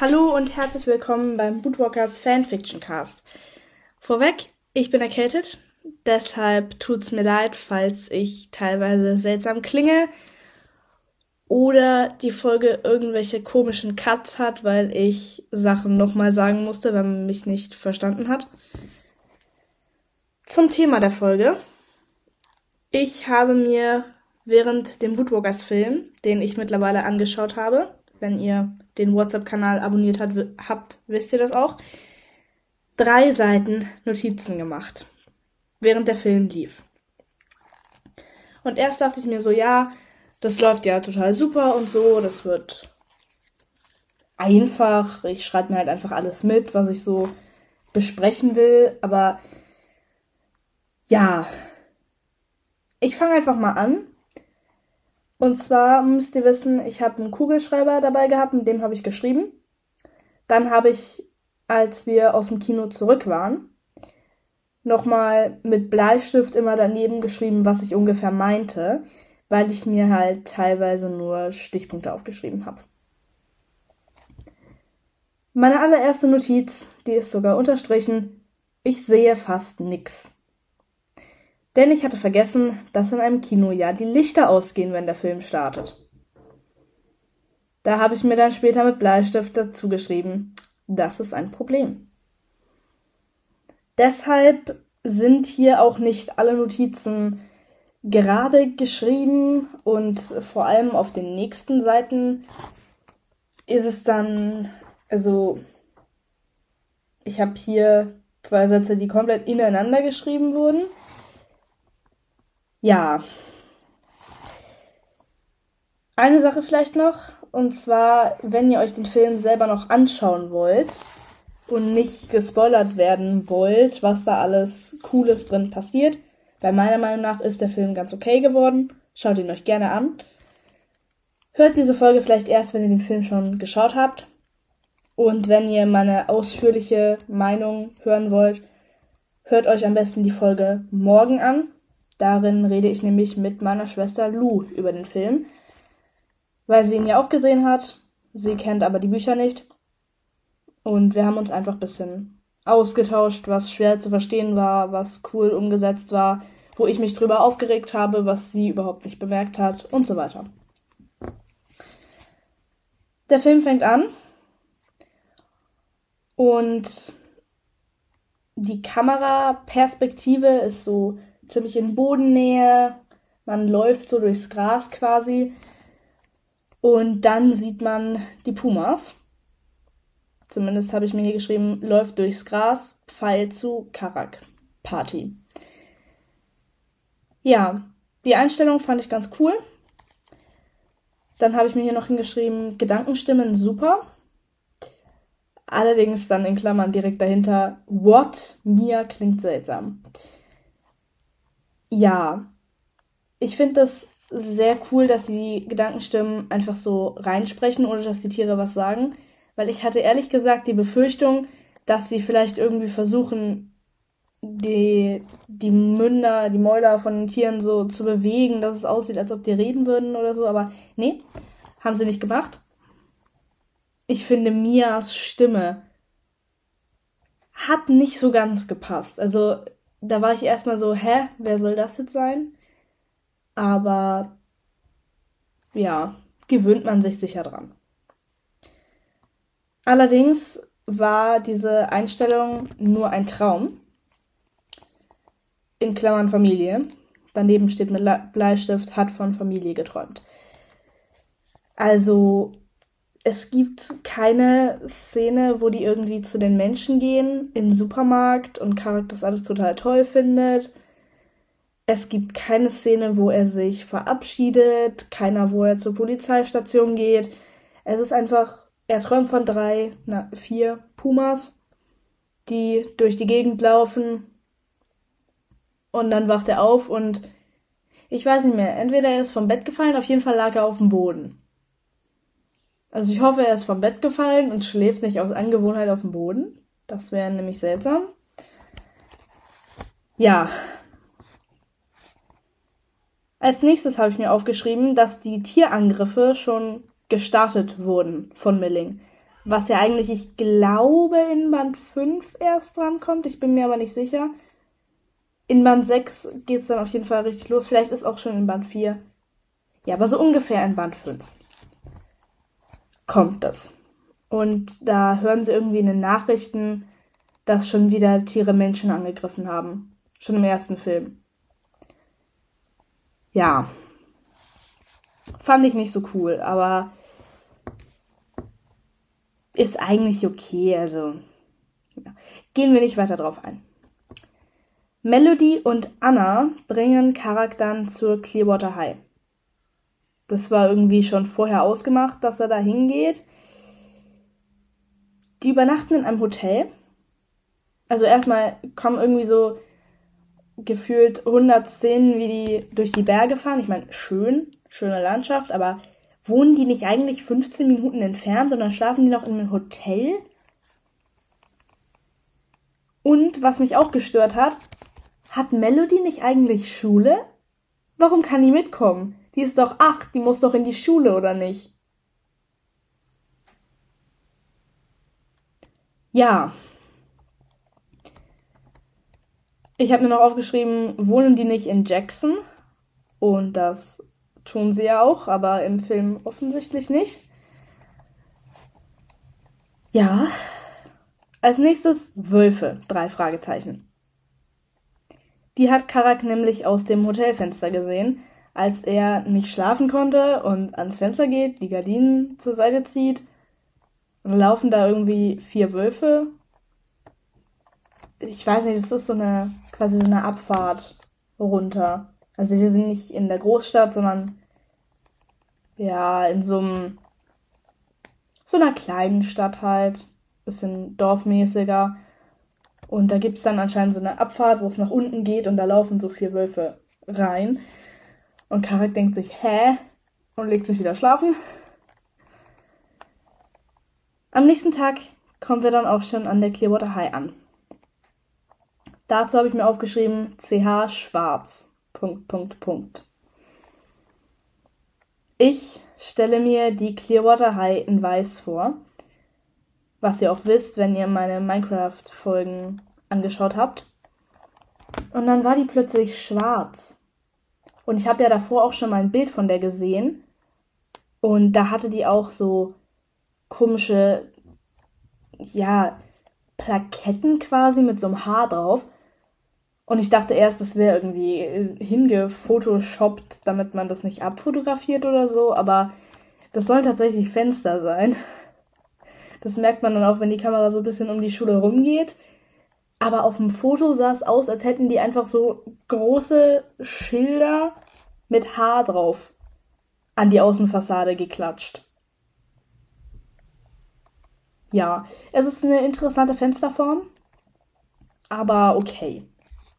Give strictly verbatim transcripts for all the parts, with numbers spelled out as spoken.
Hallo und herzlich willkommen beim Bootwalkers Fanfiction Cast. Vorweg, ich bin erkältet, deshalb tut's mir leid, falls ich teilweise seltsam klinge oder die Folge irgendwelche komischen Cuts hat, weil ich Sachen nochmal sagen musste, wenn man mich nicht verstanden hat. Zum Thema der Folge. Ich habe mir während dem Bootwalkers Film, den ich mittlerweile angeschaut habe, wenn ihr den WhatsApp-Kanal abonniert hat, habt, wisst ihr das auch, drei Seiten Notizen gemacht, während der Film lief. Und erst dachte ich mir so, ja, das läuft ja total super und so, das wird einfach, ich schreibe mir halt einfach alles mit, was ich so besprechen will, aber ja, ich fange einfach mal an. Und zwar müsst ihr wissen, ich habe einen Kugelschreiber dabei gehabt, mit dem habe ich geschrieben. Dann habe ich, als wir aus dem Kino zurück waren, nochmal mit Bleistift immer daneben geschrieben, was ich ungefähr meinte, weil ich mir halt teilweise nur Stichpunkte aufgeschrieben habe. Meine allererste Notiz, die ist sogar unterstrichen, ich sehe fast nix. Denn ich hatte vergessen, dass in einem Kino ja die Lichter ausgehen, wenn der Film startet. Da habe ich mir dann später mit Bleistift dazu geschrieben, das ist ein Problem. Deshalb sind hier auch nicht alle Notizen gerade geschrieben und vor allem auf den nächsten Seiten ist es dann, also ich habe hier zwei Sätze, die komplett ineinander geschrieben wurden. Ja. Eine Sache vielleicht noch, und zwar, wenn ihr euch den Film selber noch anschauen wollt und nicht gespoilert werden wollt, was da alles Cooles drin passiert, weil meiner Meinung nach ist der Film ganz okay geworden, schaut ihn euch gerne an. Hört diese Folge vielleicht erst, wenn ihr den Film schon geschaut habt. Und wenn ihr meine ausführliche Meinung hören wollt, hört euch am besten die Folge morgen an. Darin rede ich nämlich mit meiner Schwester Lou über den Film, weil sie ihn ja auch gesehen hat. Sie kennt aber die Bücher nicht. Und wir haben uns einfach ein bisschen ausgetauscht, was schwer zu verstehen war, was cool umgesetzt war, wo ich mich drüber aufgeregt habe, was sie überhaupt nicht bemerkt hat und so weiter. Der Film fängt an und die Kameraperspektive ist so ziemlich in Bodennähe, man läuft so durchs Gras quasi und dann sieht man die Pumas. Zumindest habe ich mir hier geschrieben, läuft durchs Gras, Pfeil zu Karak, Party. Ja, die Einstellung fand ich ganz cool. Dann habe ich mir hier noch hingeschrieben, Gedankenstimmen super. Allerdings dann in Klammern direkt dahinter, what? Mia klingt seltsam. Ja, ich finde das sehr cool, dass die Gedankenstimmen einfach so reinsprechen, ohne dass die Tiere was sagen. Weil ich hatte ehrlich gesagt die Befürchtung, dass sie vielleicht irgendwie versuchen, die, die Münder, die Mäuler von den Tieren so zu bewegen, dass es aussieht, als ob die reden würden oder so. Aber nee, haben sie nicht gemacht. Ich finde, Mias Stimme hat nicht so ganz gepasst. Also da war ich erstmal so, hä, wer soll das jetzt sein? Aber ja, gewöhnt man sich sicher dran. Allerdings war diese Einstellung nur ein Traum. In Klammern Familie. Daneben steht mit Bleistift, hat von Familie geträumt. Also es gibt keine Szene, wo die irgendwie zu den Menschen gehen, in den Supermarkt und Karak das alles total toll findet. Es gibt keine Szene, wo er sich verabschiedet, keiner, wo er zur Polizeistation geht. Es ist einfach, er träumt von drei, na, vier Pumas, die durch die Gegend laufen. Und dann wacht er auf und ich weiß nicht mehr, entweder er ist vom Bett gefallen, auf jeden Fall lag er auf dem Boden. Also ich hoffe, er ist vom Bett gefallen und schläft nicht aus Angewohnheit auf dem Boden. Das wäre nämlich seltsam. Ja. Als nächstes habe ich mir aufgeschrieben, dass die Tierangriffe schon gestartet wurden von Milling. Was ja eigentlich, ich glaube, in Band fünf erst drankommt. Ich bin mir aber nicht sicher. In Band sechs geht es dann auf jeden Fall richtig los. Vielleicht ist auch schon in Band vier. Ja, aber so ungefähr in Band fünf kommt das. Und da hören sie irgendwie in den Nachrichten, dass schon wieder Tiere Menschen angegriffen haben. Schon im ersten Film. Ja. Fand ich nicht so cool, aber ist eigentlich okay, also ja. Gehen wir nicht weiter drauf ein. Melody und Anna bringen Karak dann zur Clearwater High. Das war irgendwie schon vorher ausgemacht, dass er da hingeht. Die übernachten in einem Hotel. Also erstmal kommen irgendwie so gefühlt hundert Szenen, wie die durch die Berge fahren. Ich meine, schön, schöne Landschaft, aber wohnen die nicht eigentlich fünfzehn Minuten entfernt und dann schlafen die noch in einem Hotel? Und was mich auch gestört hat, hat Melody nicht eigentlich Schule? Warum kann die mitkommen? Die ist doch acht, die muss doch in die Schule, oder nicht? Ja. Ich habe mir noch aufgeschrieben, wohnen die nicht in Jackson? Und das tun sie ja auch, aber im Film offensichtlich nicht. Ja. Als nächstes Wölfe, drei Fragezeichen. Die hat Karak nämlich aus dem Hotelfenster gesehen, als er nicht schlafen konnte und ans Fenster geht, die Gardinen zur Seite zieht. Und dann laufen da irgendwie vier Wölfe. Ich weiß nicht, das ist so eine, quasi so eine Abfahrt runter. Also wir sind nicht in der Großstadt, sondern ja, in so einem, so einer kleinen Stadt halt. Bisschen dorfmäßiger. Und da gibt's dann anscheinend so eine Abfahrt, wo es nach unten geht und da laufen so vier Wölfe rein. Und Karak denkt sich, hä? Und legt sich wieder schlafen. Am nächsten Tag kommen wir dann auch schon an der Clearwater High an. Dazu habe ich mir aufgeschrieben, C H schwarz. Punkt, Punkt, Punkt. Ich stelle mir die Clearwater High in weiß vor. Was ihr auch wisst, wenn ihr meine Minecraft-Folgen angeschaut habt. Und dann war die plötzlich schwarz. Und ich habe ja davor auch schon mal ein Bild von der gesehen. Und da hatte die auch so komische, ja, Plaketten quasi mit so einem Haar drauf. Und ich dachte erst, das wäre irgendwie hingefotoshoppt, damit man das nicht abfotografiert oder so. Aber das sollen tatsächlich Fenster sein. Das merkt man dann auch, wenn die Kamera so ein bisschen um die Schule rumgeht. Aber auf dem Foto sah es aus, als hätten die einfach so große Schilder mit Haar drauf an die Außenfassade geklatscht. Ja, es ist eine interessante Fensterform, aber okay.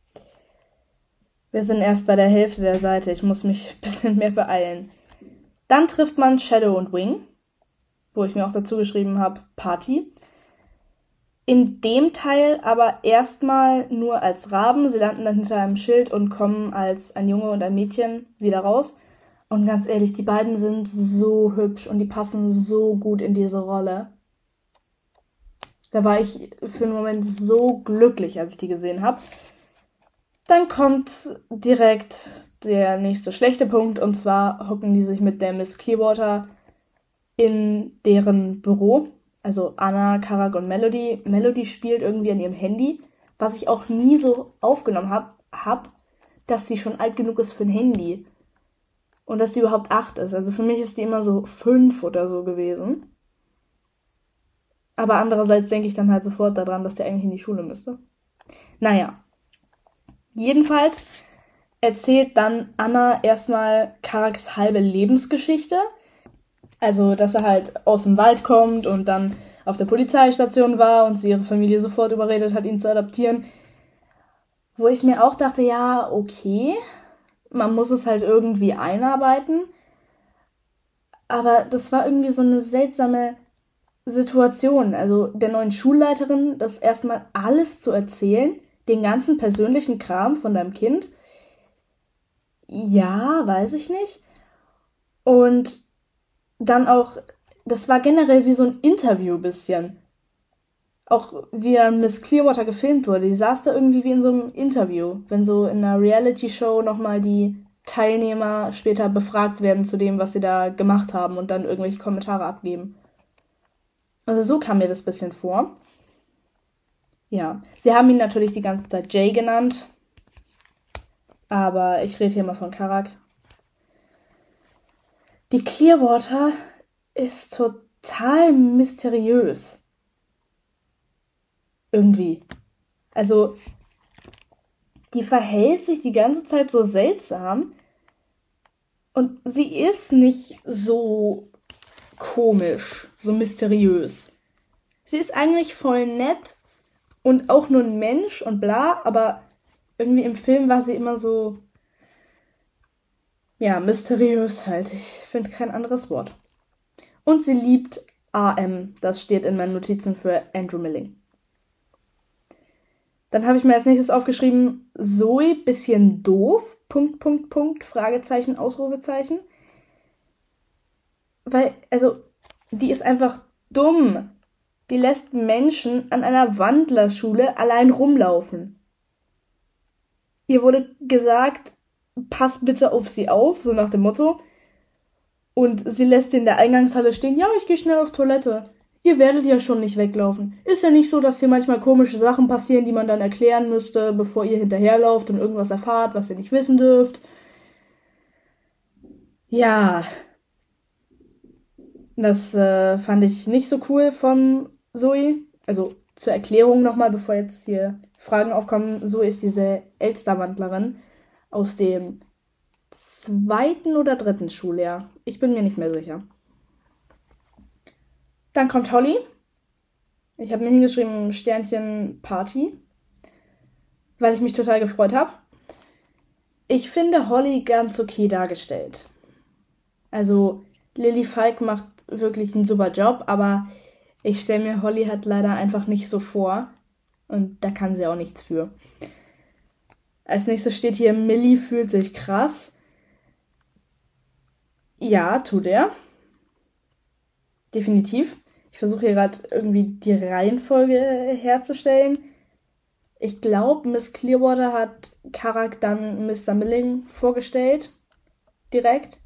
Wir sind erst bei der Hälfte der Seite, ich muss mich ein bisschen mehr beeilen. Dann trifft man Shadow und Wing, wo ich mir auch dazu geschrieben habe, Party. In dem Teil aber erstmal nur als Raben. Sie landen dann hinter einem Schild und kommen als ein Junge und ein Mädchen wieder raus. Und ganz ehrlich, die beiden sind so hübsch und die passen so gut in diese Rolle. Da war ich für einen Moment so glücklich, als ich die gesehen habe. Dann kommt direkt der nächste schlechte Punkt, und zwar hocken die sich mit der Miss Clearwater in deren Büro. Also Anna, Karak und Melody. Melody spielt irgendwie an ihrem Handy, was ich auch nie so aufgenommen habe, hab, dass sie schon alt genug ist für ein Handy. Und dass sie überhaupt acht ist. Also für mich ist die immer so fünf oder so gewesen. Aber andererseits denke ich dann halt sofort daran, dass die eigentlich in die Schule müsste. Naja. Jedenfalls erzählt dann Anna erstmal Karaks halbe Lebensgeschichte. Also, dass er halt aus dem Wald kommt und dann auf der Polizeistation war und sie ihre Familie sofort überredet hat, ihn zu adoptieren. Wo ich mir auch dachte, ja, okay, man muss es halt irgendwie einarbeiten. Aber das war irgendwie so eine seltsame Situation. Also der neuen Schulleiterin, das erstmal alles zu erzählen, den ganzen persönlichen Kram von deinem Kind. Ja, weiß ich nicht. Und dann auch das war generell wie so ein Interview ein bisschen. Auch wie dann Miss Clearwater gefilmt wurde. Die saß da irgendwie wie in so einem Interview, wenn so in einer Reality-Show nochmal die Teilnehmer später befragt werden zu dem, was sie da gemacht haben und dann irgendwelche Kommentare abgeben. Also so kam mir das ein bisschen vor. Ja, sie haben ihn natürlich die ganze Zeit Jay genannt, aber ich rede hier mal von Karak. Die Clearwater ist total mysteriös. Irgendwie. Also, die verhält sich die ganze Zeit so seltsam und sie ist nicht so komisch, so mysteriös. Sie ist eigentlich voll nett und auch nur ein Mensch und bla, aber irgendwie im Film war sie immer so, ja, mysteriös halt. Ich finde kein anderes Wort. Und sie liebt A M. Das steht in meinen Notizen für Andrew Milling. Dann habe ich mir als nächstes aufgeschrieben, Zoe, bisschen doof, Punkt, Punkt, Punkt, Fragezeichen, Ausrufezeichen. Weil, also, die ist einfach dumm. Die lässt Menschen an einer Wandlerschule allein rumlaufen. Ihr wurde gesagt, pass bitte auf sie auf, so nach dem Motto. Und sie lässt in der Eingangshalle stehen, ja, ich gehe schnell auf Toilette. Ihr werdet ja schon nicht weglaufen. Ist ja nicht so, dass hier manchmal komische Sachen passieren, die man dann erklären müsste, bevor ihr hinterherlauft und irgendwas erfahrt, was ihr nicht wissen dürft. Ja. Das äh, fand ich nicht so cool von Zoe. Also zur Erklärung nochmal, bevor jetzt hier Fragen aufkommen. Zoe ist diese Elsterwandlerin aus dem zweiten oder dritten Schuljahr. Ich bin mir nicht mehr sicher. Dann kommt Holly. Ich habe mir hingeschrieben, Sternchen Party, weil ich mich total gefreut habe. Ich finde Holly ganz okay dargestellt. Also Lily Falk macht wirklich einen super Job, aber ich stelle mir Holly halt leider einfach nicht so vor. Und da kann sie auch nichts für. Als nächstes steht hier, Millie fühlt sich krass. Ja, tut er. Definitiv. Ich versuche hier gerade irgendwie die Reihenfolge herzustellen. Ich glaube, Miss Clearwater hat Karak dann Mister Milling vorgestellt. Direkt.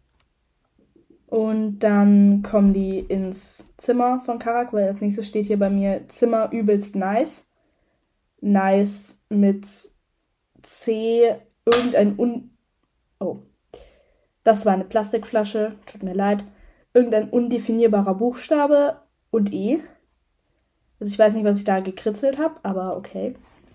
Und dann kommen die ins Zimmer von Karak, weil als nächstes steht hier bei mir Zimmer übelst nice. Nice mit C, irgendein un... Oh. Das war eine Plastikflasche, tut mir leid. Irgendein undefinierbarer Buchstabe und E. Also ich weiß nicht, was ich da gekritzelt habe, aber okay.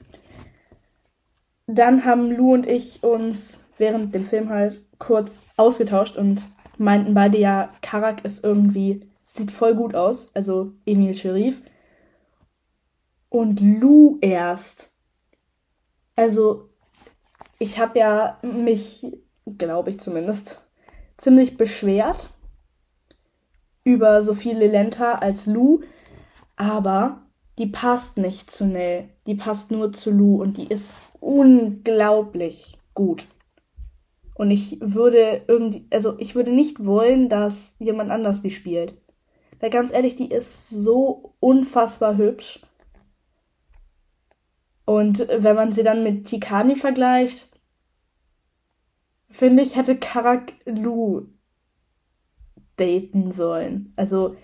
Dann haben Lou und ich uns während dem Film halt kurz ausgetauscht und meinten beide ja, Karak ist irgendwie, sieht voll gut aus, also Emil Sherif. Und Lou erst. Also ich habe ja mich, glaube ich zumindest, ziemlich beschwert über Sophie Lelenta als Lou, aber die passt nicht zu Nell. Die passt nur zu Lou und die ist unglaublich gut. Und ich würde irgendwie, also ich würde nicht wollen, dass jemand anders die spielt. Weil ganz ehrlich, die ist so unfassbar hübsch. Und wenn man sie dann mit Tikani vergleicht, finde ich, hätte Karak Lou daten sollen. Also,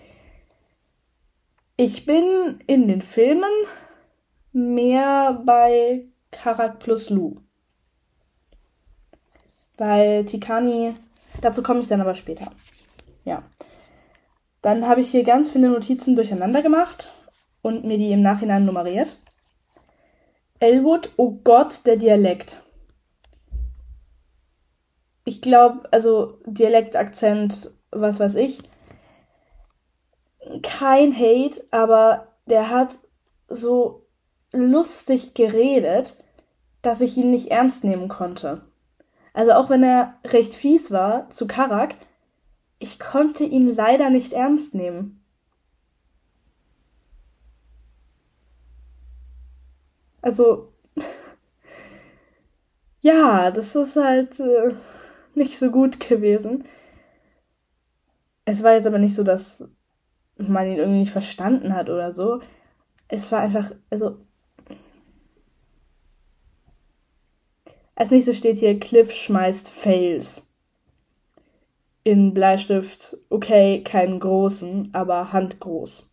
ich bin in den Filmen mehr bei Karak plus Lou. Weil Tikani, dazu komme ich dann aber später. Ja. Dann habe ich hier ganz viele Notizen durcheinander gemacht und mir die im Nachhinein nummeriert. Elwood, oh Gott, der Dialekt. Ich glaube, also Dialekt, Akzent, was weiß ich. Kein Hate, aber der hat so lustig geredet, dass ich ihn nicht ernst nehmen konnte. Also auch wenn er recht fies war zu Karak, ich konnte ihn leider nicht ernst nehmen. Also, ja, das ist halt äh, nicht so gut gewesen. Es war jetzt aber nicht so, dass man ihn irgendwie nicht verstanden hat oder so. Es war einfach, also als nächstes steht hier, Cliff schmeißt Fails. In Bleistift, okay, keinen großen, aber handgroß.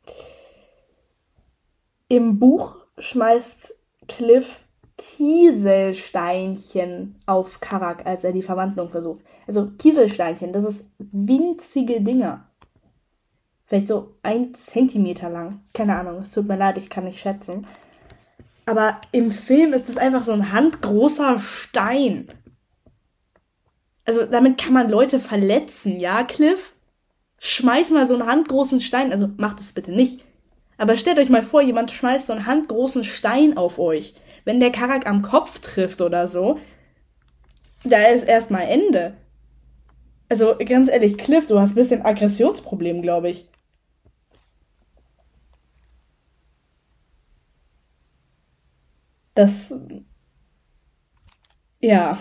Im Buch schmeißt Cliff Kieselsteinchen auf Karak, als er die Verwandlung versucht. Also Kieselsteinchen, das ist winzige Dinger. Vielleicht so ein Zentimeter lang. Keine Ahnung, es tut mir leid, ich kann nicht schätzen. Aber im Film ist es einfach so ein handgroßer Stein. Also damit kann man Leute verletzen, ja, Cliff? Schmeiß mal so einen handgroßen Stein. Also macht es bitte nicht. Aber stellt euch mal vor, jemand schmeißt so einen handgroßen Stein auf euch. Wenn der Karak am Kopf trifft oder so, da ist erstmal Ende. Also ganz ehrlich, Cliff, du hast ein bisschen Aggressionsproblem, glaube ich. Das, ja.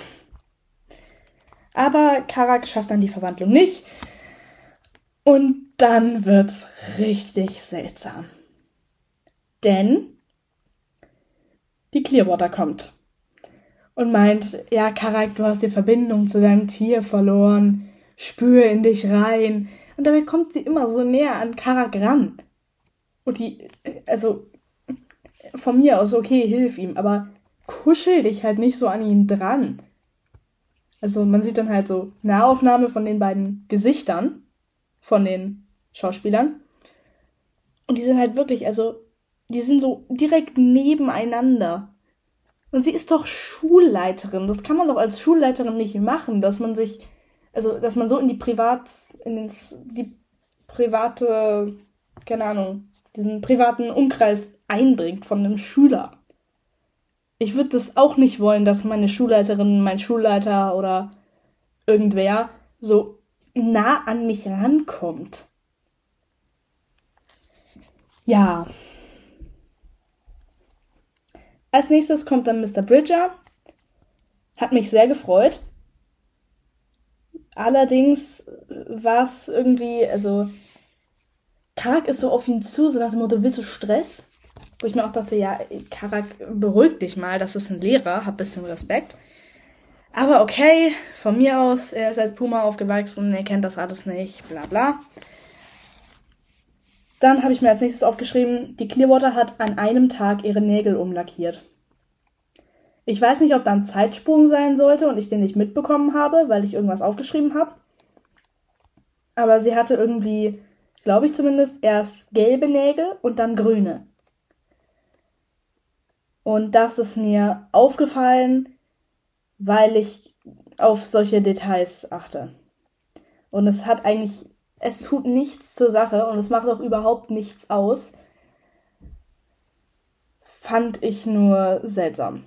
Aber Karak schafft dann die Verwandlung nicht. Und dann wird's richtig seltsam. Denn die Clearwater kommt und meint, ja, Karak, du hast die Verbindung zu deinem Tier verloren. Spür in dich rein. Und dabei kommt sie immer so näher an Karak ran. Und die, also, von mir aus, okay, hilf ihm, aber kuschel dich halt nicht so an ihn dran. Also man sieht dann halt so Nahaufnahme von den beiden Gesichtern von den Schauspielern. Und die sind halt wirklich, also, die sind so direkt nebeneinander. Und sie ist doch Schulleiterin. Das kann man doch als Schulleiterin nicht machen, dass man sich, also, dass man so in die Privat, in den, die private, keine Ahnung, diesen privaten Umkreis eindringt von einem Schüler. Ich würde das auch nicht wollen, dass meine Schulleiterin, mein Schulleiter oder irgendwer so nah an mich rankommt. Ja. Als nächstes kommt dann Mister Bridger. Hat mich sehr gefreut. Allerdings war es irgendwie, also Karak ist so auf ihn zu, so nach dem Motto, willst du Stress? Wo ich mir auch dachte, ja, Karak, beruhig dich mal, das ist ein Lehrer, hab ein bisschen Respekt. Aber okay, von mir aus, er ist als Puma aufgewachsen, er kennt das alles nicht, bla bla. Dann habe ich mir als nächstes aufgeschrieben, die Clearwater hat an einem Tag ihre Nägel umlackiert. Ich weiß nicht, ob da ein Zeitsprung sein sollte und ich den nicht mitbekommen habe, weil ich irgendwas aufgeschrieben habe. Aber sie hatte irgendwie, glaube ich zumindest, erst gelbe Nägel und dann grüne. Und das ist mir aufgefallen, weil ich auf solche Details achte. Und es hat eigentlich, es tut nichts zur Sache und es macht auch überhaupt nichts aus. Fand ich nur seltsam.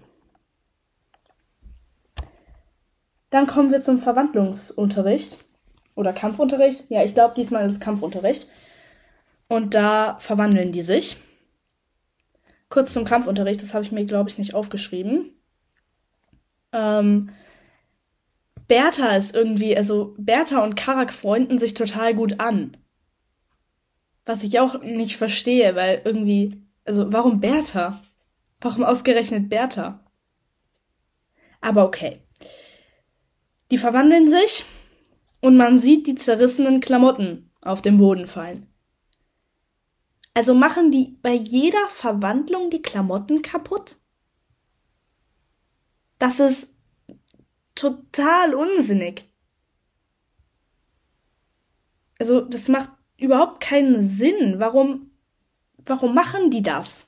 Dann kommen wir zum Verwandlungsunterricht. Oder Kampfunterricht. Ja, ich glaube, diesmal ist es Kampfunterricht. Und da verwandeln die sich. Kurz zum Kampfunterricht, das habe ich mir, glaube ich, nicht aufgeschrieben. Ähm, Bertha ist irgendwie, also Bertha und Karak freunden sich total gut an. Was ich auch nicht verstehe, weil irgendwie, also warum Bertha? Warum ausgerechnet Bertha? Aber okay. Die verwandeln sich und man sieht die zerrissenen Klamotten auf dem Boden fallen. Also machen die bei jeder Verwandlung die Klamotten kaputt? Das ist total unsinnig. Also das macht überhaupt keinen Sinn. Warum, warum machen die das?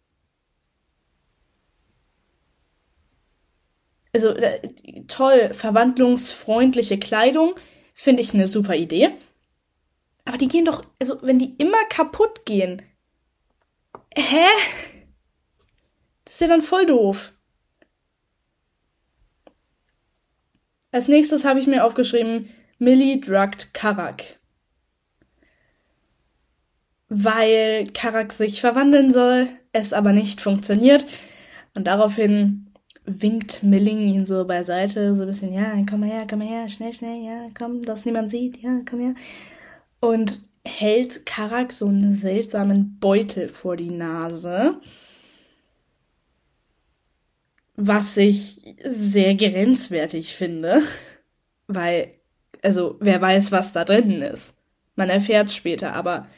Also äh, toll, verwandlungsfreundliche Kleidung, finde ich eine super Idee. Aber die gehen doch, also wenn die immer kaputt gehen, hä? Das ist ja dann voll doof. Als nächstes habe ich mir aufgeschrieben, Millie drugged Karak. Weil Karak sich verwandeln soll, es aber nicht funktioniert. Und daraufhin winkt Milling ihn so beiseite, so ein bisschen, ja, komm mal her, komm mal her, schnell, schnell, ja, komm, dass niemand sieht, ja, komm her. und hält Karak so einen seltsamen Beutel vor die Nase, was ich sehr grenzwertig finde, weil, also, wer weiß, was da drin ist. Man erfährt später, aber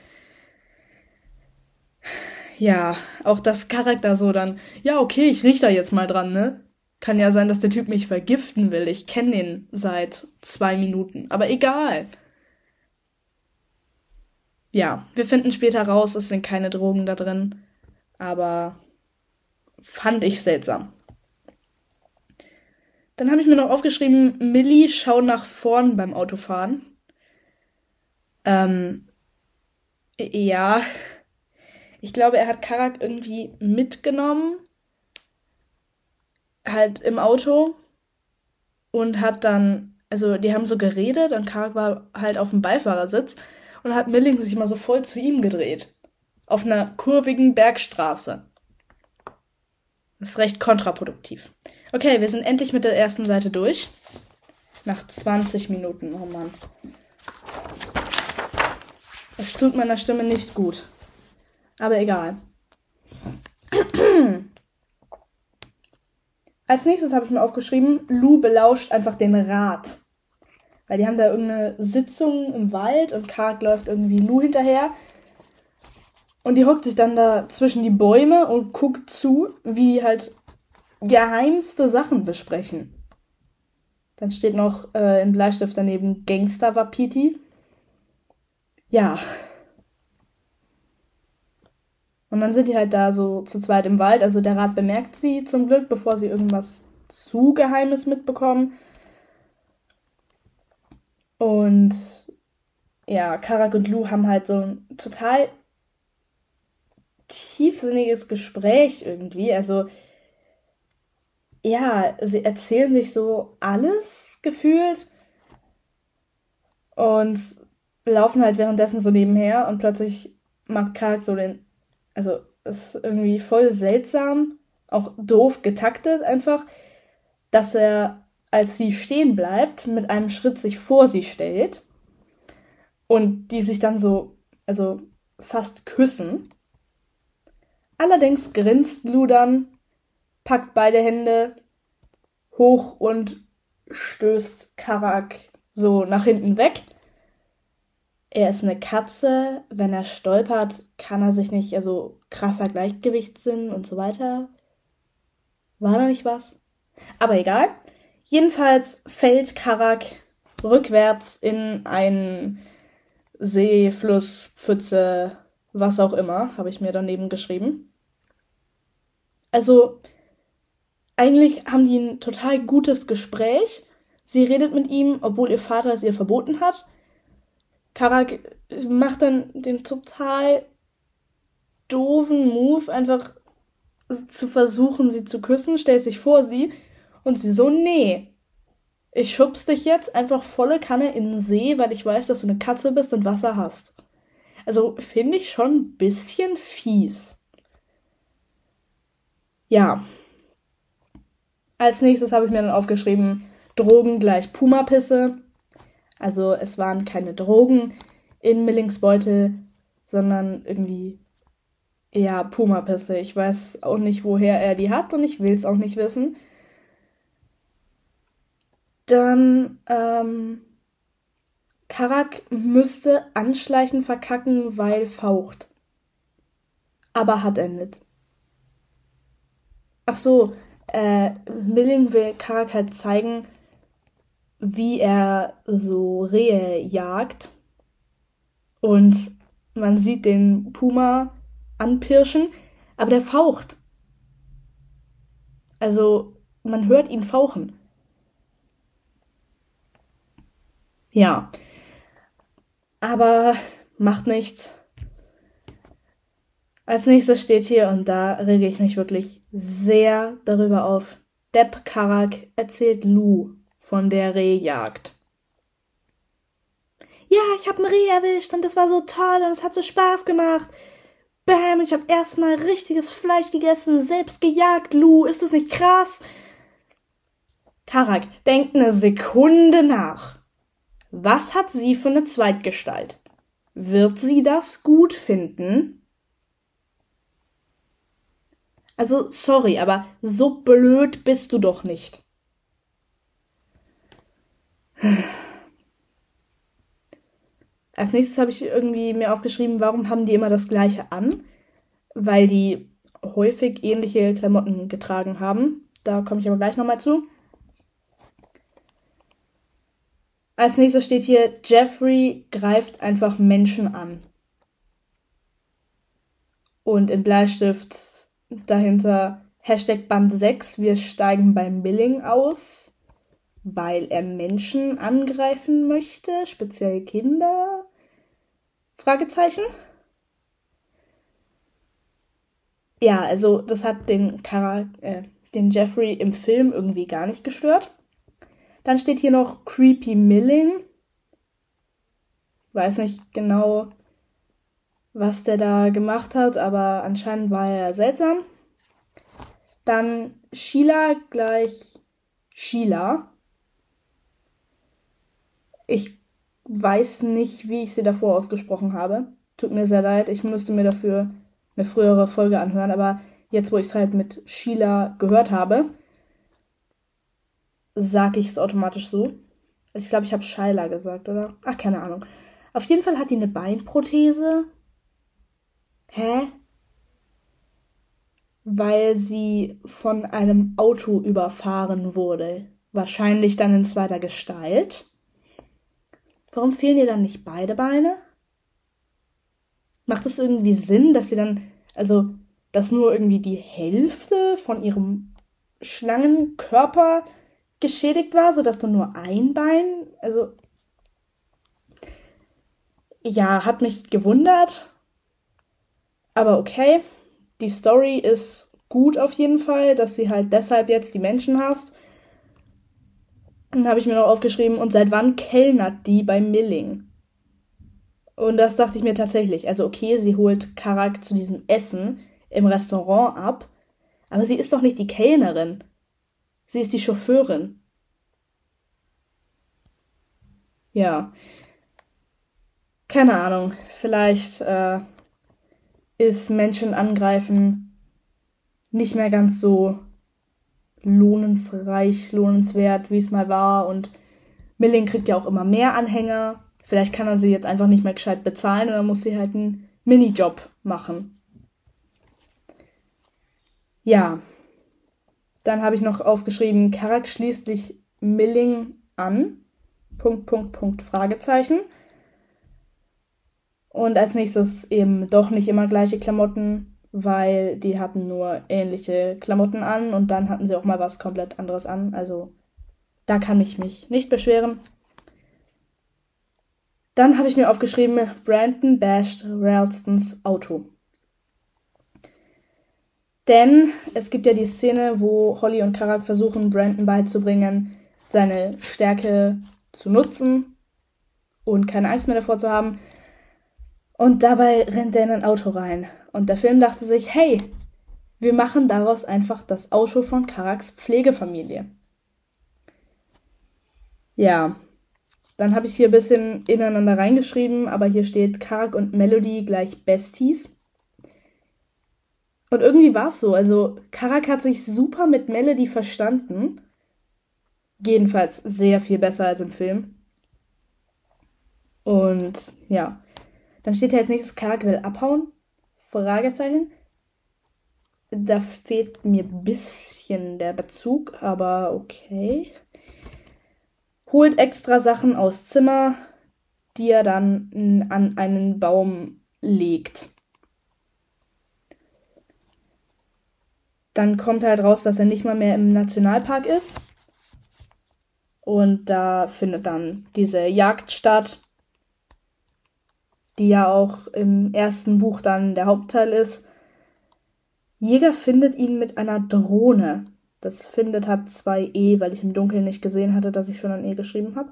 ja, auch das Charakter so dann, ja, okay, ich riech da jetzt mal dran, ne? Kann ja sein, dass der Typ mich vergiften will. Ich kenne den seit zwei Minuten. Aber egal. Ja, wir finden später raus, es sind keine Drogen da drin. Aber fand ich seltsam. Dann habe ich mir noch aufgeschrieben, Millie schau nach vorn beim Autofahren. Ähm, ja, ich glaube, er hat Karak irgendwie mitgenommen, halt im Auto und hat dann, also die haben so geredet und Karak war halt auf dem Beifahrersitz und hat Milling sich mal so voll zu ihm gedreht. Auf einer kurvigen Bergstraße. Das ist recht kontraproduktiv. Okay, wir sind endlich mit der ersten Seite durch. Nach zwanzig Minuten, oh Mann. Das tut meiner Stimme nicht gut. Aber egal. Als nächstes habe ich mir aufgeschrieben, Lou belauscht einfach den Rat. Weil die haben da irgendeine Sitzung im Wald und Karak läuft irgendwie Lou hinterher. Und die hockt sich dann da zwischen die Bäume und guckt zu, wie die halt geheimste Sachen besprechen. Dann steht noch äh, im Bleistift daneben Gangster-Wapiti. Ja. Und dann sind die halt da so zu zweit im Wald. Also der Rat bemerkt sie zum Glück, bevor sie irgendwas zu Geheimes mitbekommen. Und ja, Karak und Lou haben halt so ein total tiefsinniges Gespräch irgendwie. Also ja, sie erzählen sich so alles gefühlt und laufen halt währenddessen so nebenher und plötzlich macht Karak so den, also ist irgendwie voll seltsam, auch doof getaktet einfach, dass er, als sie stehen bleibt, mit einem Schritt sich vor sie stellt und die sich dann so, also fast küssen. Allerdings grinst Lou dann, packt beide Hände hoch und stößt Karak so nach hinten weg. Er ist eine Katze, wenn er stolpert, kann er sich nicht, also krasser Gleichgewichtssinn und so weiter. War da nicht was? Aber egal. Jedenfalls fällt Karak rückwärts in einen See, Fluss, Pfütze, was auch immer, habe ich mir daneben geschrieben. Also, eigentlich haben die ein total gutes Gespräch. Sie redet mit ihm, obwohl ihr Vater es ihr verboten hat. Karak macht dann den total doofen Move, einfach zu versuchen, sie zu küssen, stellt sich vor sie und sie so, nee, ich schubs dich jetzt einfach volle Kanne in den See, weil ich weiß, dass du eine Katze bist und Wasser hast. Also finde ich schon ein bisschen fies. Ja. Als nächstes habe ich mir dann aufgeschrieben, Drogen gleich Pumapisse. Also es waren keine Drogen in Millings Beutel, sondern irgendwie eher Pumapisse. Ich weiß auch nicht, woher er die hat und ich will es auch nicht wissen. Dann, ähm, Karak müsste anschleichen verkacken, weil faucht. Aber hat er nicht. Ach so, äh, Milling will Karak halt zeigen, wie er so Rehe jagt. Und man sieht den Puma anpirschen, aber der faucht. Also, man hört ihn fauchen. Ja, aber macht nichts. Als nächstes steht hier, und da rege ich mich wirklich sehr darüber auf, Depp Karak erzählt Lou von der Rehjagd. Ja, ich habe ein Reh erwischt und das war so toll und es hat so Spaß gemacht. Bam, ich habe erstmal richtiges Fleisch gegessen, selbst gejagt, Lou, ist das nicht krass? Karak, denkt eine Sekunde nach. Was hat sie für eine Zweitgestalt? Wird sie das gut finden? Also, sorry, aber so blöd bist du doch nicht. Als nächstes habe ich irgendwie mir aufgeschrieben, warum haben die immer das Gleiche an? Weil die häufig ähnliche Klamotten getragen haben. Da komme ich aber gleich nochmal zu. Als nächstes steht hier, Jeffrey greift einfach Menschen an. Und in Bleistift dahinter Hashtag Band sechs, wir steigen beim Milling aus, weil er Menschen angreifen möchte, speziell Kinder? Fragezeichen? Ja, also das hat den, Charak äh, den Jeffrey im Film irgendwie gar nicht gestört. Dann steht hier noch Creepy Milling. Weiß nicht genau, was der da gemacht hat, aber anscheinend war er seltsam. Dann Sheila gleich Sheila. Ich weiß nicht, wie ich sie davor ausgesprochen habe. Tut mir sehr leid, ich müsste mir dafür eine frühere Folge anhören, aber jetzt, wo ich es halt mit Sheila gehört habe, sage ich es automatisch so. Ich glaube, ich habe Sheila gesagt, oder? Ach, keine Ahnung. Auf jeden Fall hat die eine Beinprothese. Hä? Weil sie von einem Auto überfahren wurde. Wahrscheinlich dann in zweiter Gestalt. Warum fehlen ihr dann nicht beide Beine? Macht es irgendwie Sinn, dass sie dann, also, dass nur irgendwie die Hälfte von ihrem Schlangenkörper geschädigt war, sodass du nur ein Bein, also, ja, hat mich gewundert. Aber okay, die Story ist gut auf jeden Fall, dass sie halt deshalb jetzt die Menschen hasst. Dann habe ich mir noch aufgeschrieben, und seit wann kellnert die bei Milling? Und das dachte ich mir tatsächlich. Also okay, sie holt Karak zu diesem Essen im Restaurant ab, aber sie ist doch nicht die Kellnerin. Sie ist die Chauffeurin. Ja, keine Ahnung. Vielleicht äh, ist Menschen angreifen nicht mehr ganz so lohnensreich, lohnenswert, wie es mal war. Und Milling kriegt ja auch immer mehr Anhänger. Vielleicht kann er sie jetzt einfach nicht mehr gescheit bezahlen und dann muss sie halt einen Minijob machen. Ja, dann habe ich noch aufgeschrieben, Karak schließlich Milling an. Punkt, Punkt, Punkt, Fragezeichen. Und als nächstes eben doch nicht immer gleiche Klamotten, weil die hatten nur ähnliche Klamotten an und dann hatten sie auch mal was komplett anderes an. Also da kann ich mich nicht beschweren. Dann habe ich mir aufgeschrieben, Brandon basht Ralstons Auto. Denn es gibt ja die Szene, wo Holly und Karak versuchen, Brandon beizubringen, seine Stärke zu nutzen und keine Angst mehr davor zu haben. Und dabei rennt er in ein Auto rein. Und der Film dachte sich, hey, wir machen daraus einfach das Auto von Karaks Pflegefamilie. Ja, dann habe ich hier ein bisschen ineinander reingeschrieben, aber hier steht Karak und Melody gleich Besties. Und irgendwie war es so. Also Karak hat sich super mit Melody verstanden. Jedenfalls sehr viel besser als im Film. Und ja, dann steht hier als nächstes, Karak will abhauen? Fragezeichen. Da fehlt mir ein bisschen der Bezug, aber okay. Holt extra Sachen aus Zimmer, die er dann an einen Baum legt. Dann kommt halt raus, dass er nicht mal mehr im Nationalpark ist. Und da findet dann diese Jagd statt, die ja auch im ersten Buch dann der Hauptteil ist. Jäger findet ihn mit einer Drohne. Das findet hat zwei E, weil ich im Dunkeln nicht gesehen hatte, dass ich schon ein E geschrieben habe.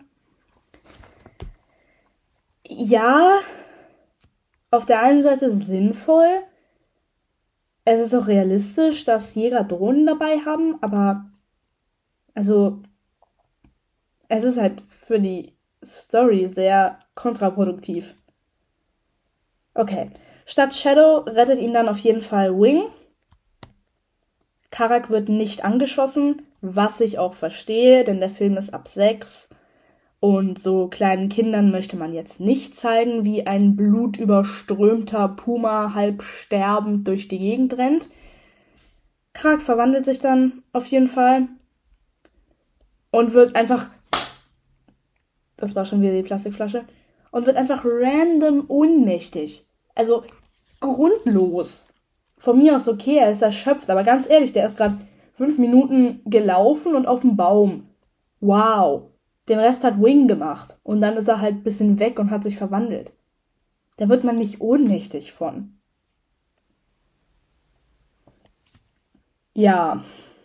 Ja, auf der einen Seite sinnvoll. Es ist auch realistisch, dass Jäger Drohnen dabei haben, aber also es ist halt für die Story sehr kontraproduktiv. Okay. Statt Shadow rettet ihn dann auf jeden Fall Wing. Karak wird nicht angeschossen, was ich auch verstehe, denn der Film ist ab sechs. Und so kleinen Kindern möchte man jetzt nicht zeigen, wie ein blutüberströmter Puma halb sterbend durch die Gegend rennt. Karak verwandelt sich dann auf jeden Fall und wird einfach, das war schon wieder die Plastikflasche, und wird einfach random ohnmächtig. Also grundlos. Von mir aus okay, er ist erschöpft, aber ganz ehrlich, der ist gerade fünf Minuten gelaufen und auf dem Baum. Wow. Den Rest hat Wing gemacht. Und dann ist er halt ein bisschen weg und hat sich verwandelt. Da wird man nicht ohnmächtig von. Ja.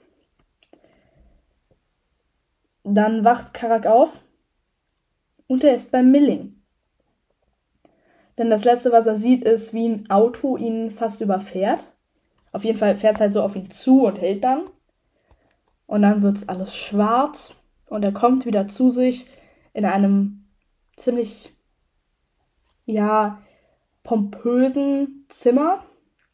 Dann wacht Karak auf und er ist beim Milling. Denn das Letzte, was er sieht, ist, wie ein Auto ihn fast überfährt. Auf jeden Fall fährt es halt so auf ihn zu und hält dann. Und dann wird es alles schwarz. Und er kommt wieder zu sich in einem ziemlich, ja, pompösen Zimmer.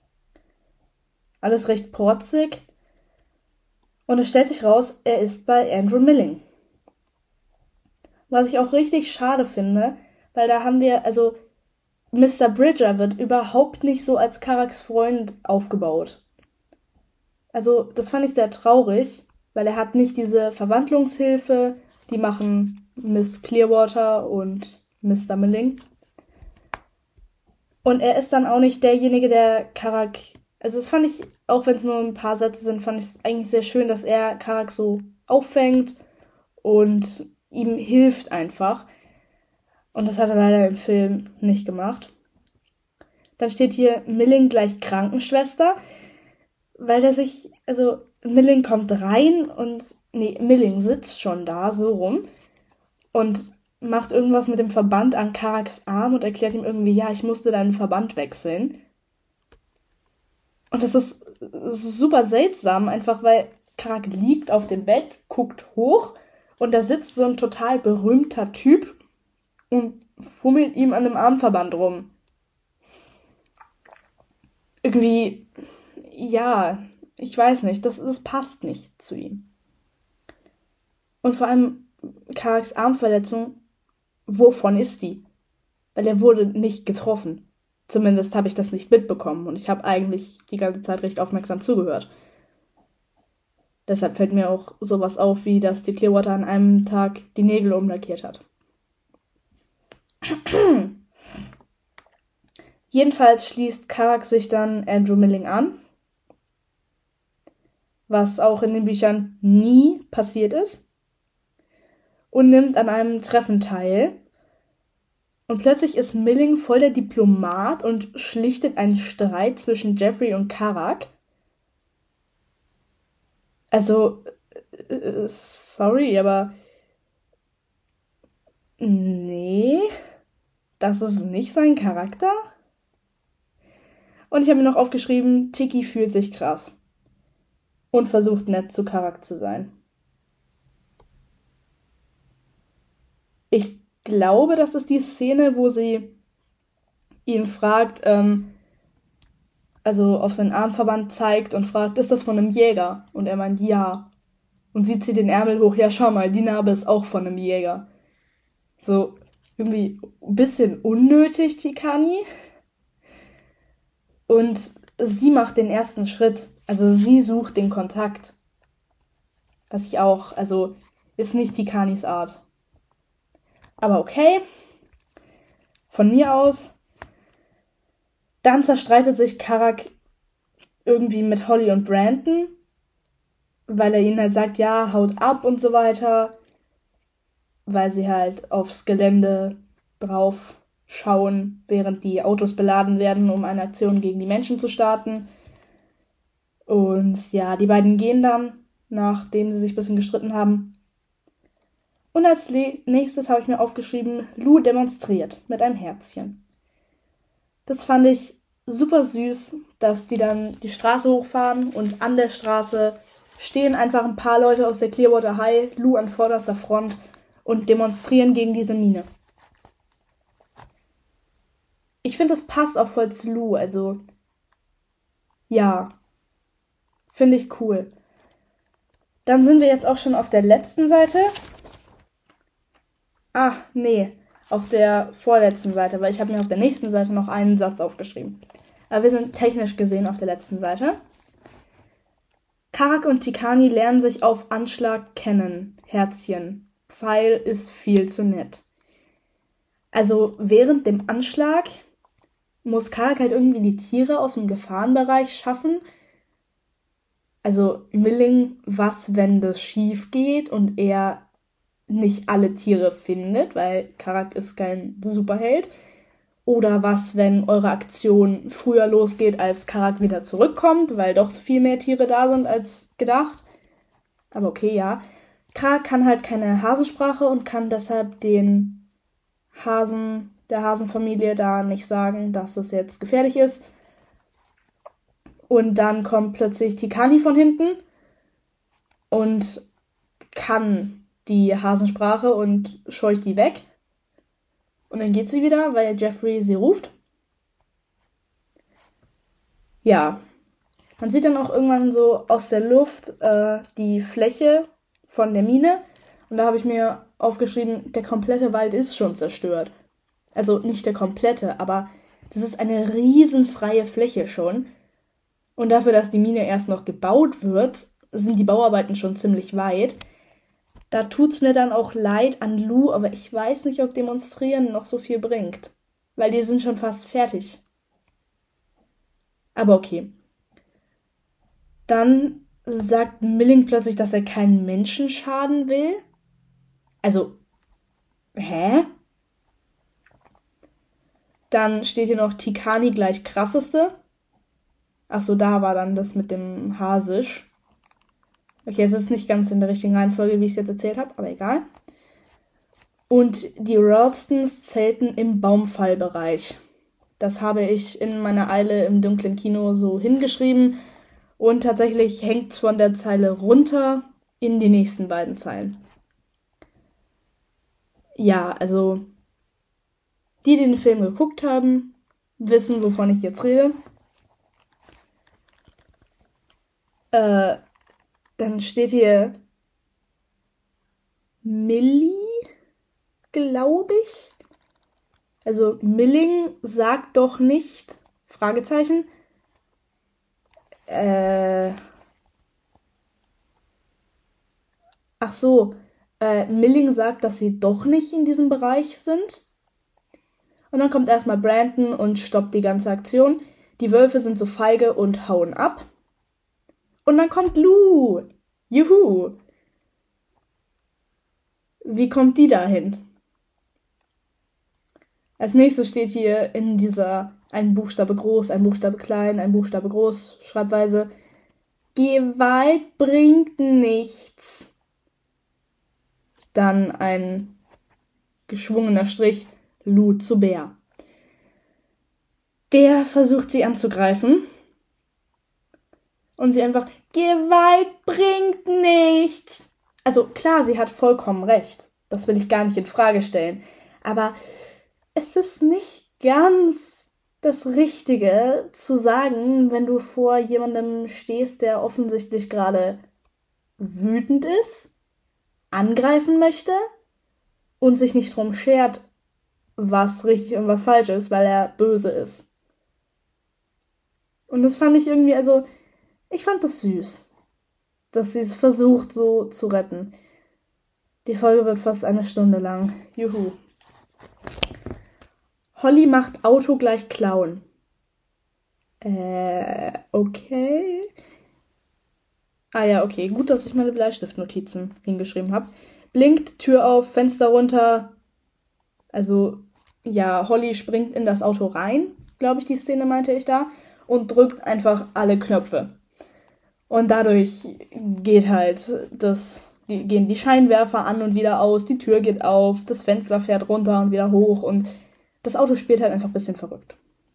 Alles recht protzig. Und es stellt sich raus, er ist bei Andrew Milling. Was ich auch richtig schade finde, weil da haben wir, also Mister Bridger wird überhaupt nicht so als Karaks Freund aufgebaut. Also das fand ich sehr traurig, weil er hat nicht diese Verwandlungshilfe, die machen Miss Clearwater und Mister Milling. Und er ist dann auch nicht derjenige, der Karak, also das fand ich, auch wenn es nur ein paar Sätze sind, fand ich es eigentlich sehr schön, dass er Karak so auffängt und ihm hilft einfach. Und das hat er leider im Film nicht gemacht. Dann steht hier Milling gleich Krankenschwester, weil der sich, also Milling kommt rein und, nee, Milling sitzt schon da, so rum, und macht irgendwas mit dem Verband an Karaks Arm und erklärt ihm irgendwie, ja, ich musste deinen Verband wechseln. Und das ist, das ist super seltsam, einfach weil Karak liegt auf dem Bett, guckt hoch und da sitzt so ein total berühmter Typ und fummelt ihm an dem Armverband rum. Irgendwie, ja, ich weiß nicht, das, das passt nicht zu ihm. Und vor allem Karaks Armverletzung, wovon ist die? Weil er wurde nicht getroffen. Zumindest habe ich das nicht mitbekommen und ich habe eigentlich die ganze Zeit recht aufmerksam zugehört. Deshalb fällt mir auch sowas auf, wie dass die Clearwater an einem Tag die Nägel umlackiert hat. Jedenfalls schließt Karak sich dann Andrew Milling an, was auch in den Büchern nie passiert ist, und nimmt an einem Treffen teil. Und plötzlich ist Milling voll der Diplomat und schlichtet einen Streit zwischen Jeffrey und Karak. Also, äh, sorry, aber nee, das ist nicht sein Charakter. Und ich habe mir noch aufgeschrieben, Tiki fühlt sich krass und versucht nett zu Karak zu sein. Ich glaube, das ist die Szene, wo sie ihn fragt, ähm, also auf seinen Armverband zeigt und fragt, ist das von einem Jäger? Und er meint, ja. Und sie zieht den Ärmel hoch, ja, schau mal, die Narbe ist auch von einem Jäger. So, irgendwie ein bisschen unnötig, Tikani. Und sie macht den ersten Schritt. Also sie sucht den Kontakt. Was ich auch, also, ist nicht Tikanis Art. Aber okay. Von mir aus. Dann zerstreitet sich Karak irgendwie mit Holly und Brandon, weil er ihnen halt sagt, ja, haut ab und so weiter, weil sie halt aufs Gelände drauf schauen, während die Autos beladen werden, um eine Aktion gegen die Menschen zu starten. Und ja, die beiden gehen dann, nachdem sie sich ein bisschen gestritten haben. Und als le- nächstes habe ich mir aufgeschrieben, Lou demonstriert mit einem Herzchen. Das fand ich super süß, dass die dann die Straße hochfahren und an der Straße stehen einfach ein paar Leute aus der Clearwater High, Lou an vorderster Front, und demonstrieren gegen diese Mine. ich finde, das passt auch voll zu Lou. Also, ja, finde ich cool. Dann sind wir jetzt auch schon auf der letzten Seite. Ah, nee, auf der vorletzten Seite, weil ich habe mir auf der nächsten Seite noch einen Satz aufgeschrieben. Aber wir sind technisch gesehen auf der letzten Seite. Karak und Tikani lernen sich auf Anschlag kennen. Herzchen. Pfeil ist viel zu nett. Also während dem Anschlag muss Karak halt irgendwie die Tiere aus dem Gefahrenbereich schaffen. Also Milling, was, wenn das schief geht und er nicht alle Tiere findet, weil Karak ist kein Superheld. Oder was, wenn eure Aktion früher losgeht, als Karak wieder zurückkommt, weil doch viel mehr Tiere da sind als gedacht. Aber okay, ja. Karak kann halt keine Hasensprache und kann deshalb den Hasen, der Hasenfamilie da nicht sagen, dass es jetzt gefährlich ist. Und dann kommt plötzlich Tikani von hinten und kann die Hasensprache und scheucht die weg. Und dann geht sie wieder, weil Jeffrey sie ruft. Ja. Man sieht dann auch irgendwann so aus der Luft äh, die Fläche von der Mine. Und da habe ich mir aufgeschrieben, der komplette Wald ist schon zerstört. Also nicht der komplette, aber das ist eine riesenfreie Fläche schon. Und dafür, dass die Mine erst noch gebaut wird, sind die Bauarbeiten schon ziemlich weit. Da tut's mir dann auch leid an Lou, aber ich weiß nicht, ob Demonstrieren noch so viel bringt. Weil die sind schon fast fertig. Aber okay. Dann sagt Milling plötzlich, dass er keinen Menschen schaden will. Also, hä? Dann steht hier noch Tikani gleich krasseste. Ach so, da war dann das mit dem Hasisch. Okay, es ist nicht ganz in der richtigen Reihenfolge, wie ich es jetzt erzählt habe, aber egal. Und die Ralstons zelten im Baumfallbereich. Das habe ich in meiner Eile im dunklen Kino so hingeschrieben. Und tatsächlich hängt es von der Zeile runter in die nächsten beiden Zeilen. Ja, also die, die den Film geguckt haben, wissen, wovon ich jetzt rede. Äh, dann steht hier Millie, glaube ich. Also Milling sagt doch nicht, Fragezeichen. Äh, ach so, äh, Milling sagt, dass sie doch nicht in diesem Bereich sind. Und dann kommt erstmal Brandon und stoppt die ganze Aktion. Die Wölfe sind so feige und hauen ab. Und dann kommt Lou. Juhu. Wie kommt die dahin? Als nächstes steht hier in dieser ein Buchstabe groß, ein Buchstabe klein, ein Buchstabe groß Schreibweise: Gewalt bringt nichts. Dann ein geschwungener Strich, Lou zu Bär. Der versucht sie anzugreifen. Und sie einfach, Gewalt bringt nichts. Also klar, sie hat vollkommen recht. Das will ich gar nicht in Frage stellen. Aber es ist nicht ganz das Richtige zu sagen, wenn du vor jemandem stehst, der offensichtlich gerade wütend ist, angreifen möchte und sich nicht drum schert, was richtig und was falsch ist, weil er böse ist. Und das fand ich irgendwie, also, ich fand das süß, dass sie es versucht, so zu retten. Die Folge wird fast eine Stunde lang. Juhu. Holly macht Auto gleich klauen. Äh, okay. Ah ja, okay. Gut, dass ich meine Bleistiftnotizen hingeschrieben habe. Blinkt, Tür auf, Fenster runter. Also, ja, Holly springt in das Auto rein, glaube ich, die Szene meinte ich da, und drückt einfach alle Knöpfe. Und dadurch geht halt das, die, gehen die Scheinwerfer an und wieder aus, die Tür geht auf, das Fenster fährt runter und wieder hoch und das Auto spielt halt einfach ein bisschen verrückt.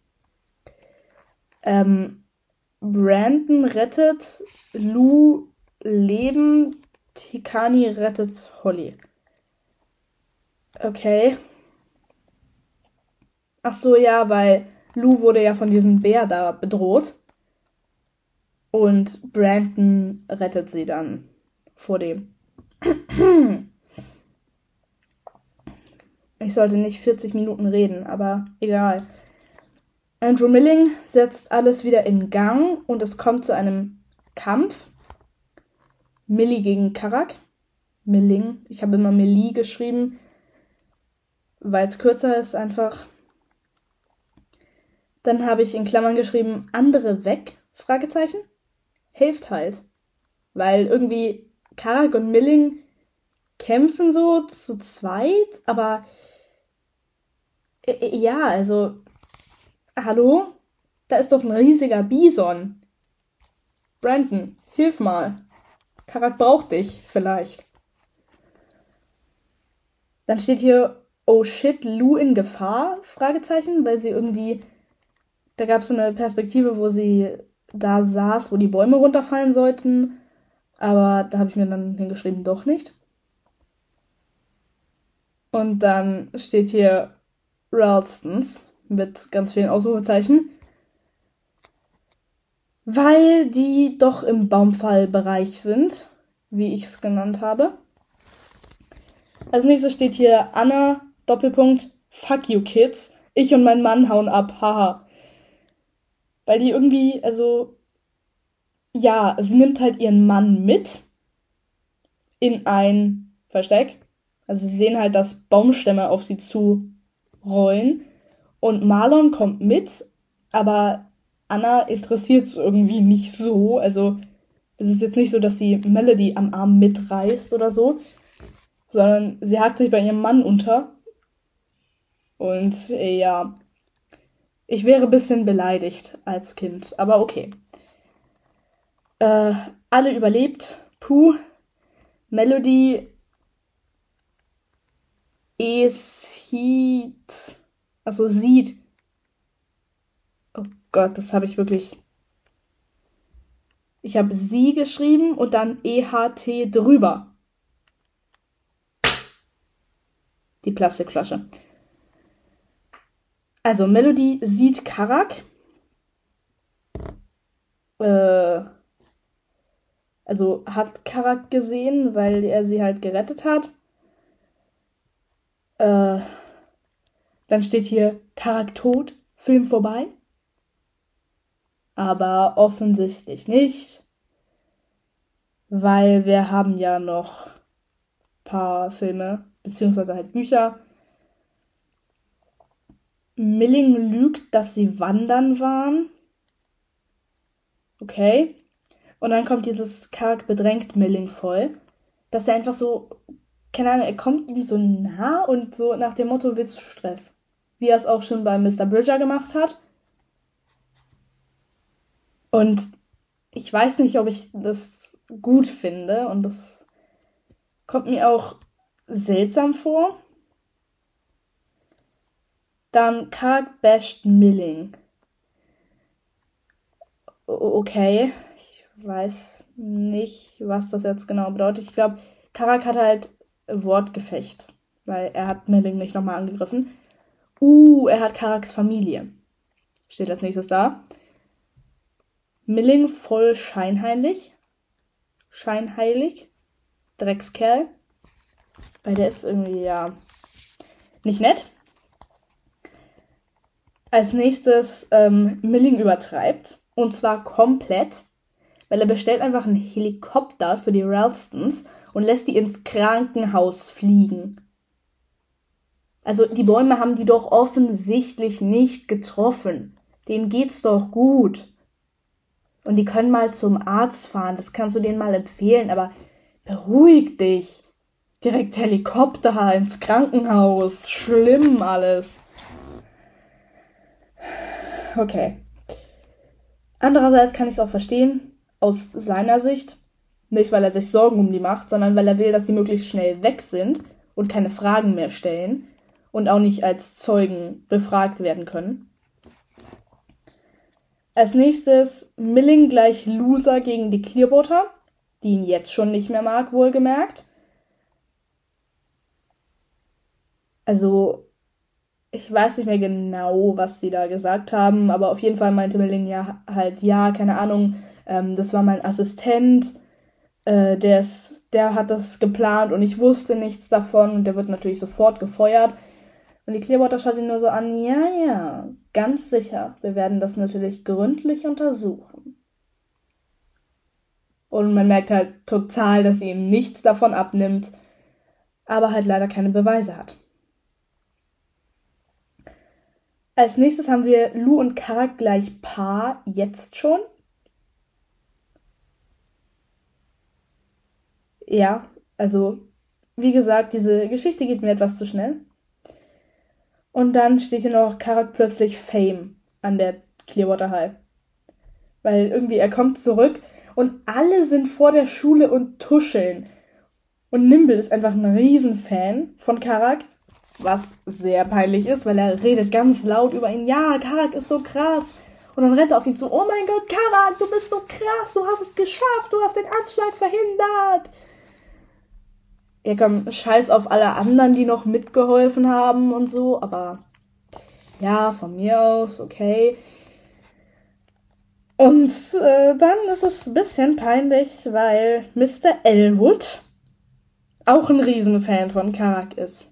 Ähm, Brandon rettet Lou Leben, Tikani rettet Holly. Okay. Ach so, ja, weil Lou wurde ja von diesem Bär da bedroht. Und Brandon rettet sie dann vor dem. Ich sollte nicht vierzig Minuten reden, aber egal. Andrew Milling setzt alles wieder in Gang und es kommt zu einem Kampf. Millie gegen Karak. Milling. Ich habe immer Millie geschrieben, weil es kürzer ist einfach. Dann habe ich in Klammern geschrieben, andere weg? Fragezeichen. Hilft halt. Weil irgendwie Karak und Milling kämpfen so zu zweit, aber äh, ja, also hallo? Da ist doch ein riesiger Bison. Brandon, hilf mal. Karak braucht dich, vielleicht. Dann steht hier, oh shit, Lou in Gefahr? Fragezeichen, weil sie irgendwie, da gab es so eine Perspektive, wo sie da saß, wo die Bäume runterfallen sollten. Aber da habe ich mir dann hingeschrieben, doch nicht. Und dann steht hier Ralstons mit ganz vielen Ausrufezeichen. Weil die doch im Baumfallbereich sind, wie ich es genannt habe. Als nächstes steht hier Anna, Doppelpunkt, fuck you kids, ich und mein Mann hauen ab, haha. Weil die irgendwie, also, ja, sie nimmt halt ihren Mann mit in ein Versteck. Also sie sehen halt, dass Baumstämme auf sie zurollen. Und Marlon kommt mit, aber Anna interessiert es irgendwie nicht so. Also es ist jetzt nicht so, dass sie Melody am Arm mitreißt oder so, sondern sie hakt sich bei ihrem Mann unter. Und äh, ja, ich wäre ein bisschen beleidigt als Kind, aber okay. Äh, alle überlebt. Puh. Melody es sieht. Also sieht. Oh Gott, das habe ich wirklich. Ich habe sie geschrieben und dann E H T drüber. Die Plastikflasche. Also Melody sieht Karak. Äh, also hat Karak gesehen, weil er sie halt gerettet hat. Äh, dann steht hier Karak tot, Film vorbei. Aber offensichtlich nicht, weil wir haben ja noch ein paar Filme, beziehungsweise halt Bücher. Milling lügt, dass sie wandern waren. Okay. Und dann kommt dieses Karak bedrängt Milling voll, dass er einfach so, keine Ahnung, er kommt ihm so nah und so nach dem Motto, willst du Stress? Wie er es auch schon bei Mister Bridger gemacht hat. Und ich weiß nicht, ob ich das gut finde. Und das kommt mir auch seltsam vor. Dann Karak basht Milling. Okay, ich weiß nicht, was das jetzt genau bedeutet. Ich glaube, Karak hat halt Wortgefecht, weil er hat Milling nicht nochmal angegriffen. Uh, er hat Karaks Familie. Steht als nächstes da. Milling voll scheinheilig. Scheinheilig. Dreckskerl. Weil der ist irgendwie, ja, nicht nett. Als nächstes ähm, Milling übertreibt. Und zwar komplett. Weil er bestellt einfach einen Helikopter für die Ralstons und lässt die ins Krankenhaus fliegen. Also die Bäume haben die doch offensichtlich nicht getroffen. Denen geht's doch gut. Und die können mal zum Arzt fahren, das kannst du denen mal empfehlen, aber beruhig dich. Direkt Helikopter ins Krankenhaus, schlimm alles. Okay. Andererseits kann ich es auch verstehen, aus seiner Sicht. Nicht, weil er sich Sorgen um die macht, sondern weil er will, dass die möglichst schnell weg sind und keine Fragen mehr stellen und auch nicht als Zeugen befragt werden können. Als nächstes Milling gleich Loser gegen die Clearwater, die ihn jetzt schon nicht mehr mag, wohlgemerkt. Also, ich weiß nicht mehr genau, was sie da gesagt haben, aber auf jeden Fall meinte Milling ja halt, ja, keine Ahnung, ähm, das war mein Assistent, äh, der, ist, der hat das geplant und ich wusste nichts davon und der wird natürlich sofort gefeuert. Und die Clearwater schaut ihn nur so an, ja, ja, ganz sicher, wir werden das natürlich gründlich untersuchen. Und man merkt halt total, dass sie ihm nichts davon abnimmt, aber halt leider keine Beweise hat. Als nächstes haben wir Lou und Karak gleich Paar, jetzt schon. Ja, also, wie gesagt, diese Geschichte geht mir etwas zu schnell. Und dann steht hier noch Karak plötzlich Fame an der Clearwater High. Weil irgendwie er kommt zurück und alle sind vor der Schule und tuscheln. Und Nimble ist einfach ein Riesenfan von Karak, was sehr peinlich ist, weil er redet ganz laut über ihn. Ja, Karak ist so krass. Und dann rennt er auf ihn zu. Oh mein Gott, Karak, du bist so krass, du hast es geschafft, du hast den Anschlag verhindert. Ja, komm, scheiß auf alle anderen, die noch mitgeholfen haben und so, aber ja, von mir aus, okay. Und äh, dann ist es ein bisschen peinlich, weil Mister Elwood auch ein Riesenfan von Karak ist.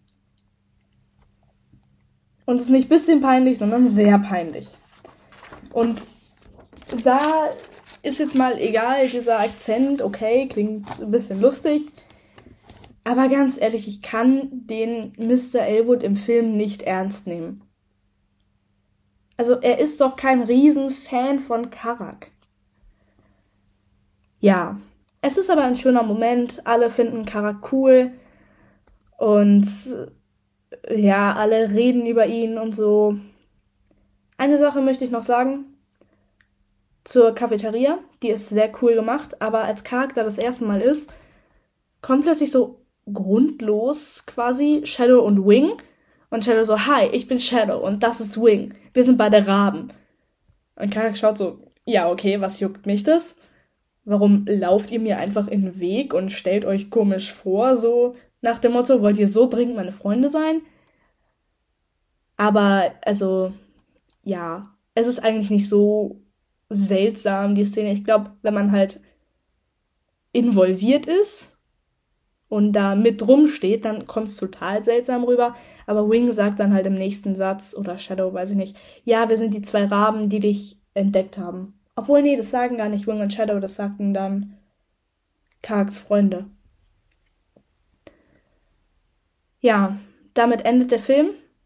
Und es ist nicht ein bisschen peinlich, sondern sehr peinlich. Und da ist jetzt mal egal, dieser Akzent, okay, klingt ein bisschen lustig. Aber ganz ehrlich, ich kann den Mister Elwood im Film nicht ernst nehmen. Also er ist doch kein Riesenfan von Karak. Ja, es ist aber ein schöner Moment. Alle finden Karak cool. Und ja, alle reden über ihn und so. Eine Sache möchte ich noch sagen. Zur Cafeteria. Die ist sehr cool gemacht. Aber als Karak da das erste Mal ist, kommt plötzlich so grundlos quasi Shadow und Wing. Und Shadow so, hi, ich bin Shadow und das ist Wing. Wir sind beide Raben. Und Karak schaut so, ja, okay, was juckt mich das? Warum lauft ihr mir einfach in den Weg und stellt euch komisch vor, so nach dem Motto, wollt ihr so dringend meine Freunde sein? Aber, also, ja, es ist eigentlich nicht so seltsam, die Szene. Ich glaube, wenn man halt involviert ist und da mit rumsteht, dann kommt es total seltsam rüber. Aber Wing sagt dann halt im nächsten Satz, oder Shadow, weiß ich nicht, ja, wir sind die zwei Raben, die dich entdeckt haben. Obwohl, nee, das sagen gar nicht Wing und Shadow, das sagten dann Karaks Freunde. Ja, damit endet der Film.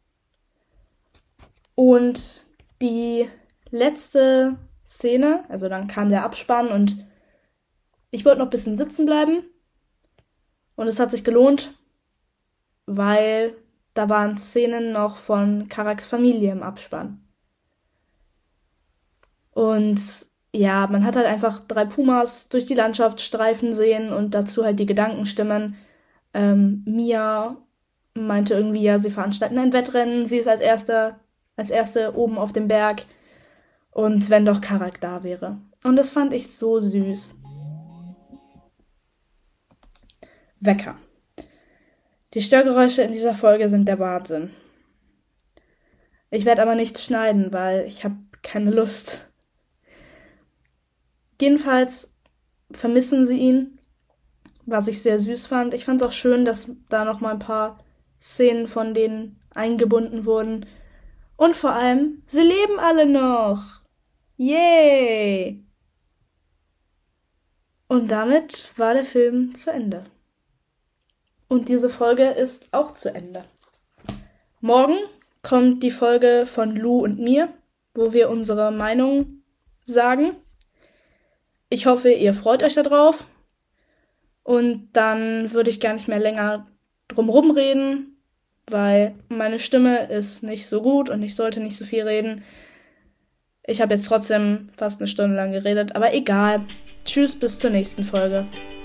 Und die letzte Szene, also dann kam der Abspann und ich wollte noch ein bisschen sitzen bleiben. Und es hat sich gelohnt, weil da waren Szenen noch von Karaks Familie im Abspann. Und ja, man hat halt einfach drei Pumas durch die Landschaft streifen sehen und dazu halt die Gedankenstimmen. Ähm, Mia meinte irgendwie, ja, sie veranstalten ein Wettrennen, sie ist als erste, als erste oben auf dem Berg. Und wenn doch Karak da wäre. Und das fand ich so süß. Wecker. Die Störgeräusche in dieser Folge sind der Wahnsinn. Ich werde aber nichts schneiden, weil ich habe keine Lust. Jedenfalls vermissen sie ihn, was ich sehr süß fand. Ich fand es auch schön, dass da noch mal ein paar Szenen von denen eingebunden wurden. Und vor allem, sie leben alle noch. Yay! Und damit war der Film zu Ende. Und diese Folge ist auch zu Ende. Morgen kommt die Folge von Lou und mir, wo wir unsere Meinung sagen. Ich hoffe, ihr freut euch darauf. Und dann würde ich gar nicht mehr länger drumherum reden, weil meine Stimme ist nicht so gut und ich sollte nicht so viel reden. Ich habe jetzt trotzdem fast eine Stunde lang geredet, aber egal. Tschüss, bis zur nächsten Folge.